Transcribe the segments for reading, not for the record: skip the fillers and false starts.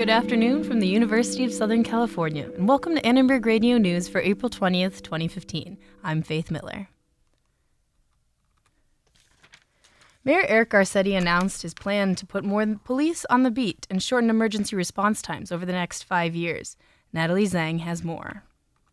Good afternoon from the University of Southern California, and welcome to Annenberg Radio News for April 20th, 2015. I'm Faith Miller. Mayor Eric Garcetti announced his plan to put more police on the beat and shorten emergency response times over the next 5 years. Natalie Zhang has more.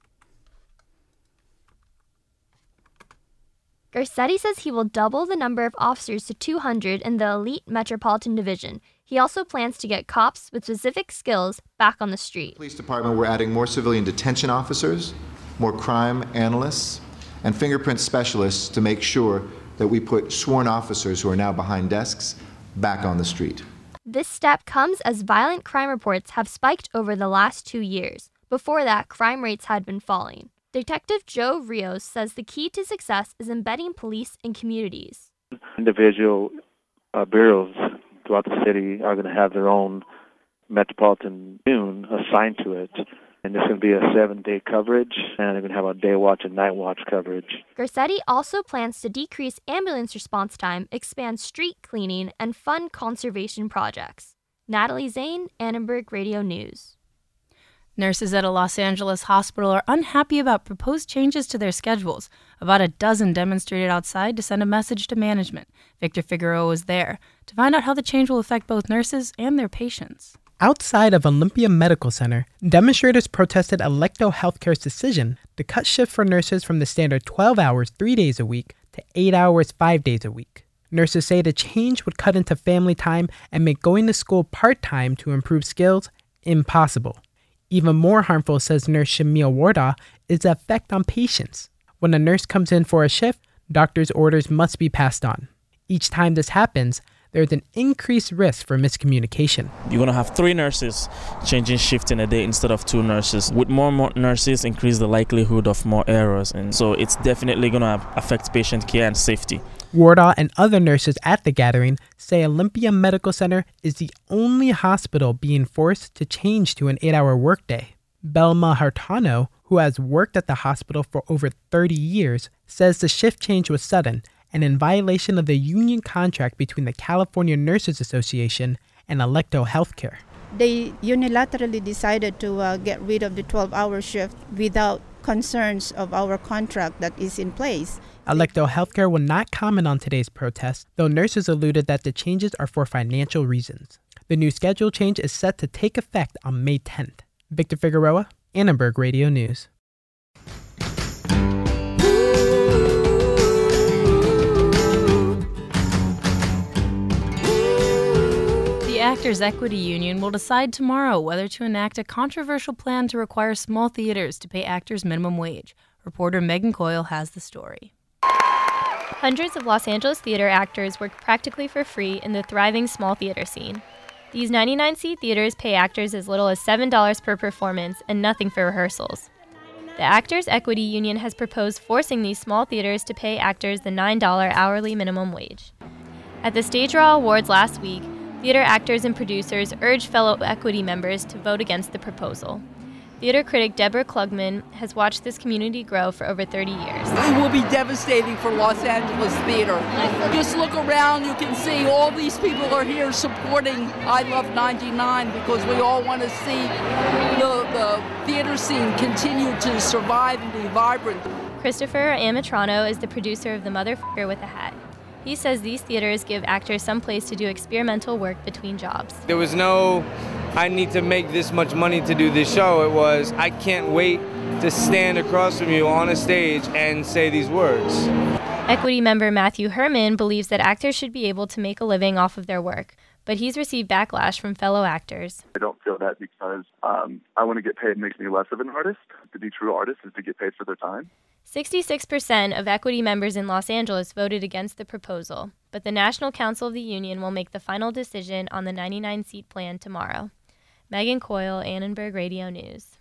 Garcetti says he will double the number of officers to 200 in the elite Metropolitan Division. He also plans to get cops with specific skills back on the street. Police department, we're adding more civilian detention officers, more crime analysts, and fingerprint specialists to make sure that we put sworn officers who are now behind desks back on the street. This step comes as violent crime reports have spiked over the last 2 years. Before that, crime rates had been falling. Detective Joe Rios says the key to success is embedding police in communities. Individual bureaus throughout the city are going to have their own metropolitan noon assigned to it. And there's going to be a 7-day coverage, and they're going to have a day watch and night watch coverage. Garcetti also plans to decrease ambulance response time, expand street cleaning, and fund conservation projects. Natalie Zane, Annenberg Radio News. Nurses at a Los Angeles hospital are unhappy about proposed changes to their schedules. About a dozen demonstrated outside to send a message to management. Victor Figueroa was there to find out how the change will affect both nurses and their patients. Outside of Olympia Medical Center, demonstrators protested Electo Healthcare's decision to cut shifts for nurses from the standard 12 hours 3 days a week to 8 hours 5 days a week. Nurses say the change would cut into family time and make going to school part-time to improve skills impossible. Even more harmful, says nurse Shamil Warda, is the effect on patients. When a nurse comes in for a shift, doctors' orders must be passed on. Each time this happens, there's an increased risk for miscommunication. You're going to have 3 nurses changing shift in a day instead of 2 nurses. With more nurses, increase the likelihood of more errors. And so it's definitely going to affect patient care and safety. Wardaw and other nurses at the gathering say Olympia Medical Center is the only hospital being forced to change to an 8-hour workday. Belma Hartano, who has worked at the hospital for over 30 years, says the shift change was sudden and in violation of the union contract between the California Nurses Association and Electo Healthcare. They unilaterally decided to get rid of the 12-hour shift without concerns of our contract that is in place. Electo Healthcare will not comment on today's protest, though nurses alluded that the changes are for financial reasons. The new schedule change is set to take effect on May 10th. Victor Figueroa, Annenberg Radio News. The Actors Equity Union will decide tomorrow whether to enact a controversial plan to require small theaters to pay actors minimum wage. Reporter Megan Coyle has the story. Hundreds of Los Angeles theater actors work practically for free in the thriving small theater scene. These 99-seat theaters pay actors as little as $7 per performance and nothing for rehearsals. The Actors Equity Union has proposed forcing these small theaters to pay actors the $9 hourly minimum wage. At the Stage Raw Awards last week, theater actors and producers urged fellow equity members to vote against the proposal. Theater critic Deborah Klugman has watched this community grow for over 30 years. It will be devastating for Los Angeles theater. Just look around, you can see all these people are here supporting I Love 99 because we all want to see the theater scene continue to survive and be vibrant. Christopher Amitrano is the producer of The Motherfucker with a Hat. He says these theaters give actors some place to do experimental work between jobs. There was no, I need to make this much money to do this show. It was, I can't wait to stand across from you on a stage and say these words. Equity member Matthew Herman believes that actors should be able to make a living off of their work, but he's received backlash from fellow actors. I don't feel that because I want to get paid makes me less of an artist. To be true artists is to get paid for their time. 66% of equity members in Los Angeles voted against the proposal, but the National Council of the Union will make the final decision on the 99-seat plan tomorrow. Megan Coyle, Annenberg Radio News.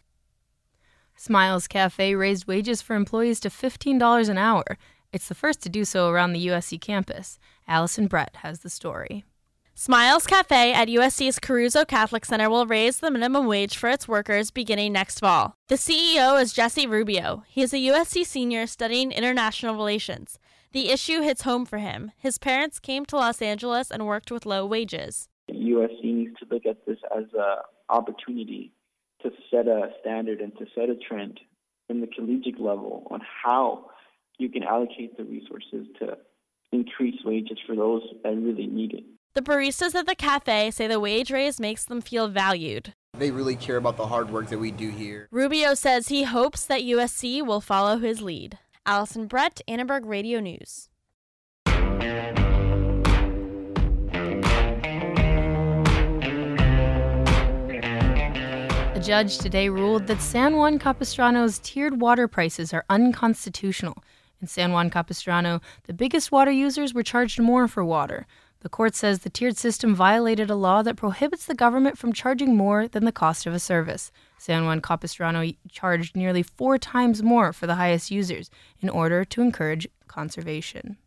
Smiles Cafe raised wages for employees to $15 an hour. It's the first to do so around the USC campus. Allison Brett has the story. Smiles Cafe at USC's Caruso Catholic Center will raise the minimum wage for its workers beginning next fall. The CEO is Jesse Rubio. He is a USC senior studying international relations. The issue hits home for him. His parents came to Los Angeles and worked with low wages. USC needs to look at this as an opportunity to set a standard and to set a trend in the collegiate level on how you can allocate the resources to increase wages for those that really need it. The baristas at the cafe say the wage raise makes them feel valued. They really care about the hard work that we do here. Rubio says he hopes that USC will follow his lead. Allison Brett, Annenberg Radio News. A judge today ruled that San Juan Capistrano's tiered water prices are unconstitutional. In San Juan Capistrano, the biggest water users were charged more for water. The court says the tiered system violated a law that prohibits the government from charging more than the cost of a service. San Juan Capistrano charged nearly 4 times more for the highest users in order to encourage conservation.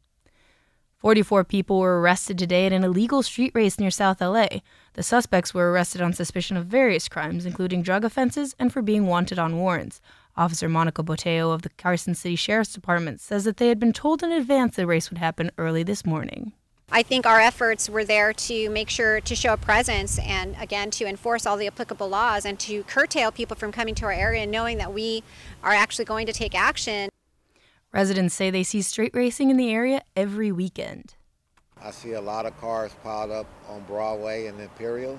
44 people were arrested today at an illegal street race near South LA. The suspects were arrested on suspicion of various crimes, including drug offenses and for being wanted on warrants. Officer Monica Boteo of the Carson City Sheriff's Department says that they had been told in advance the race would happen early this morning. I think our efforts were there to make sure to show a presence and, again, to enforce all the applicable laws and to curtail people from coming to our area, knowing that we are actually going to take action. Residents say they see street racing in the area every weekend. I see a lot of cars piled up on Broadway and Imperial,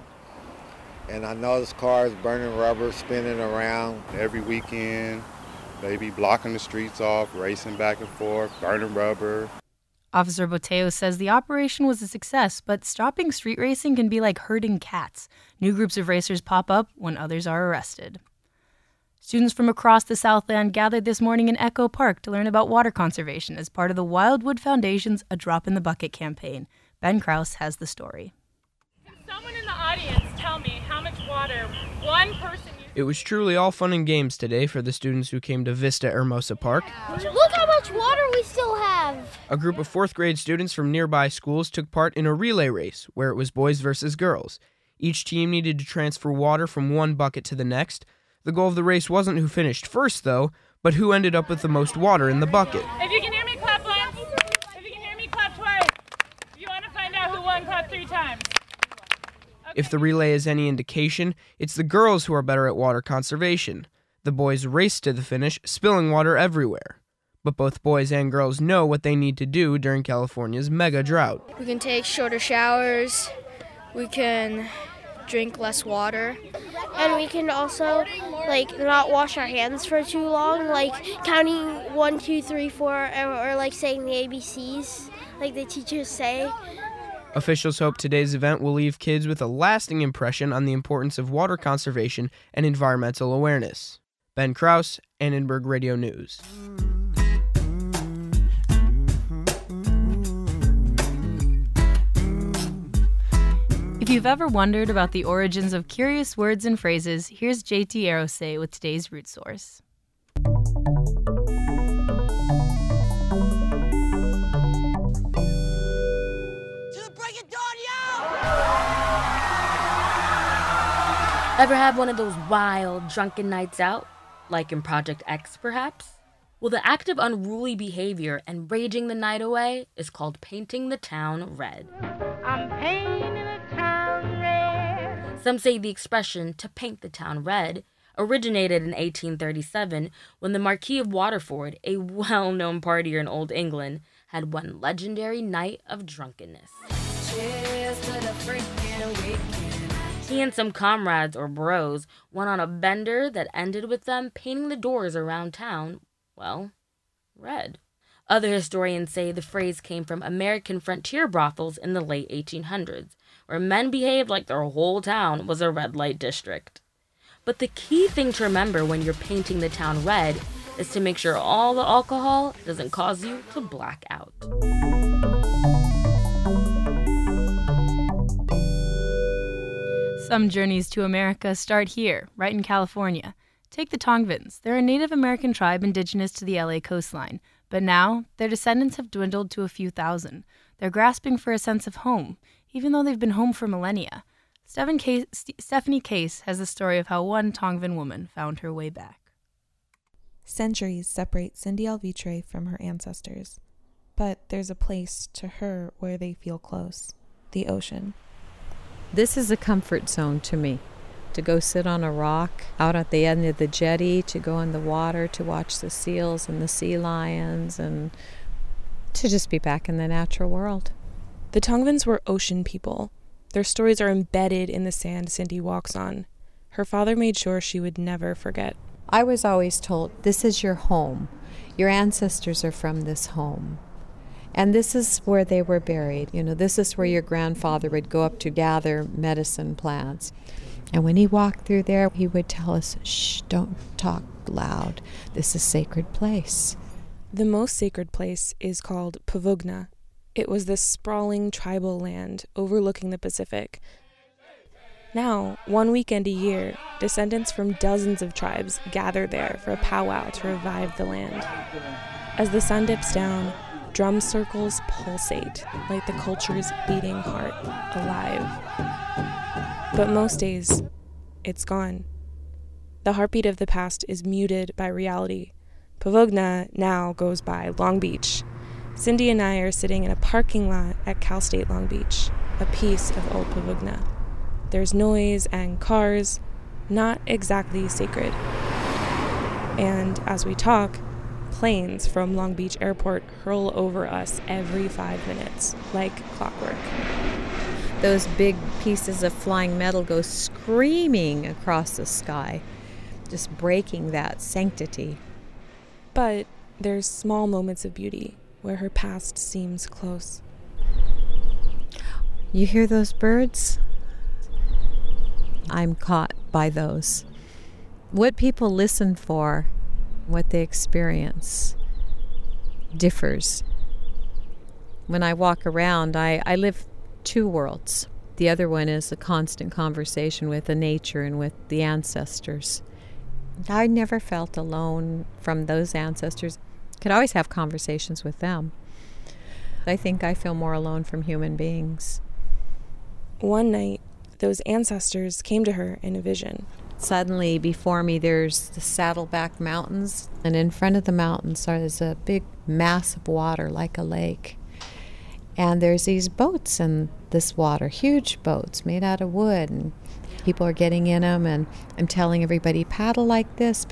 and I notice cars burning rubber, spinning around. Every weekend, they be blocking the streets off, racing back and forth, burning rubber. Officer Boteo says the operation was a success, but stopping street racing can be like herding cats. New groups of racers pop up when others are arrested. Students from across the Southland gathered this morning in Echo Park to learn about water conservation as part of the Wildwood Foundation's A Drop in the Bucket campaign. Ben Krause has the story. Can someone in the audience tell me how much water one person uses? It was truly all fun and games today for the students who came to Vista Hermosa Park. Look how much water we still have! A group of 4th grade students from nearby schools took part in a relay race where it was boys versus girls. Each team needed to transfer water from one bucket to the next. The goal of the race wasn't who finished first, though, but who ended up with the most water in the bucket. If you can hear me, clap once. If you can hear me, clap twice. If you want to find out who won, clap 3 times. Okay. If the relay is any indication, it's the girls who are better at water conservation. The boys raced to the finish, spilling water everywhere. But both boys and girls know what they need to do during California's mega drought. We can take shorter showers. We can drink less water. And we can also, not wash our hands for too long, counting 1, 2, 3, 4, or saying the ABCs, like the teachers say. Officials hope today's event will leave kids with a lasting impression on the importance of water conservation and environmental awareness. Ben Krause, Annenberg Radio News. If you've ever wondered about the origins of curious words and phrases, here's JT Arose with today's root source. Ever have one of those wild, drunken nights out? Like in Project X, perhaps? Well, the act of unruly behavior and raging the night away is called painting the town red. I'm painting the town red. Some say the expression, to paint the town red, originated in 1837 when the Marquis of Waterford, a well-known partier in Old England, had one legendary night of drunkenness. Cheers to the freaking weekend. He and some comrades or bros went on a bender that ended with them painting the doors around town, well, red. Other historians say the phrase came from American frontier brothels in the late 1800s, where men behaved like their whole town was a red light district. But the key thing to remember when you're painting the town red is to make sure all the alcohol doesn't cause you to black out. Some journeys to America start here, right in California. Take the Tongvans. They're a Native American tribe indigenous to the LA coastline. But now, their descendants have dwindled to a few thousand. They're grasping for a sense of home, even though they've been home for millennia. Stephanie Case has the story of how one Tongvan woman found her way back. Centuries separate Cindy Alvitre from her ancestors. But there's a place to her where they feel close, the ocean. This is a comfort zone to me. To go sit on a rock out at the end of the jetty, to go in the water, to watch the seals and the sea lions, and to just be back in the natural world. The Tongvans were ocean people. Their stories are embedded in the sand Cindy walks on. Her father made sure she would never forget. I was always told, this is your home. Your ancestors are from this home. And this is where they were buried. You know, this is where your grandfather would go up to gather medicine plants. And when he walked through there, he would tell us, shh, don't talk loud. This is a sacred place. The most sacred place is called Pavugna. It was this sprawling tribal land overlooking the Pacific. Now, one weekend a year, descendants from dozens of tribes gather there for a powwow to revive the land. As the sun dips down, drum circles pulsate like the culture's beating heart alive. But most days, it's gone. The heartbeat of the past is muted by reality. Pavugna now goes by Long Beach. Cindy and I are sitting in a parking lot at Cal State Long Beach, a piece of old Pavugna. There's noise and cars, not exactly sacred. And as we talk, planes from Long Beach Airport hurl over us every 5 minutes, like clockwork. Those big pieces of flying metal go screaming across the sky, just breaking that sanctity. But there's small moments of beauty where her past seems close. You hear those birds? I'm caught by those. What people listen for, what they experience, differs. When I walk around, I live two worlds. The other one is a constant conversation with the nature and with the ancestors. I never felt alone from those ancestors. Could always have conversations with them. I think I feel more alone from human beings. One night, those ancestors came to her in a vision. Suddenly, before me, there's the Saddleback Mountains, and in front of the mountains there's a big mass of water like a lake. And there's these boats in this water, huge boats made out of wood, and people are getting in them, and I'm telling everybody, paddle like this,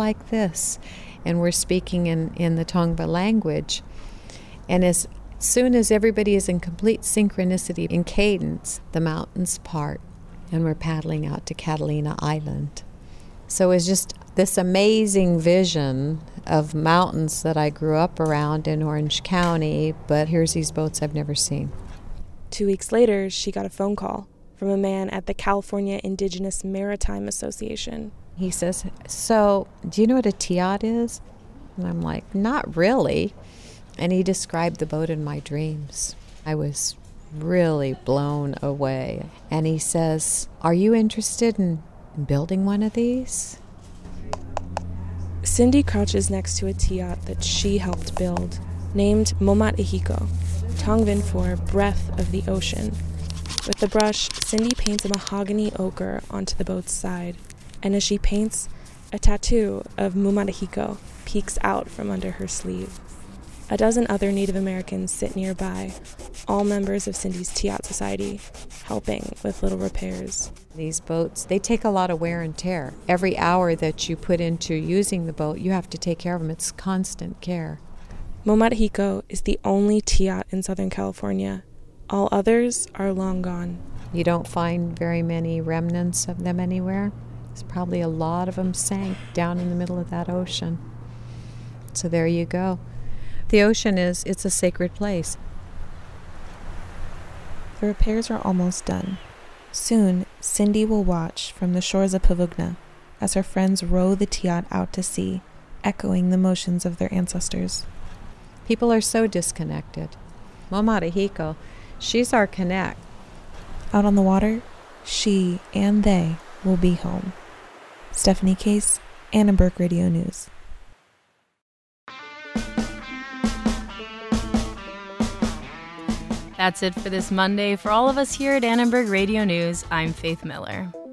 and we're speaking in the Tongva language. And as soon as everybody is in complete synchronicity in cadence, the mountains part, and we're paddling out to Catalina Island. So it's just this amazing vision of mountains that I grew up around in Orange County, but here's these boats I've never seen. 2 weeks later, she got a phone call from a man at the California Indigenous Maritime Association. He says, so, do you know what a tiat is? And I'm like, not really. And he described the boat in my dreams. I was really blown away. And he says, are you interested in building one of these? Cindy crouches next to a tiat that she helped build, named Momat Ihiko, Tongvan for breath of the ocean. With the brush, Cindy paints a mahogany ochre onto the boat's side, and as she paints, a tattoo of Momat Ihiko peeks out from under her sleeve. A dozen other Native Americans sit nearby, all members of Cindy's Tiat Society, helping with little repairs. These boats, they take a lot of wear and tear. Every hour that you put into using the boat, you have to take care of them. It's constant care. Momat Ihiko is the only Tiat in Southern California. All others are long gone. You don't find very many remnants of them anywhere. There's probably a lot of them sank down in the middle of that ocean. So there you go. The ocean it's a sacred place. The repairs are almost done. Soon, Cindy will watch from the shores of Pavugna as her friends row the Tiat out to sea, echoing the motions of their ancestors. People are so disconnected. Momat Ihiko, she's our connect. Out on the water, she and they will be home. Stephanie Case, Annenberg Radio News. That's it for this Monday. For all of us here at Annenberg Radio News, I'm Faith Miller.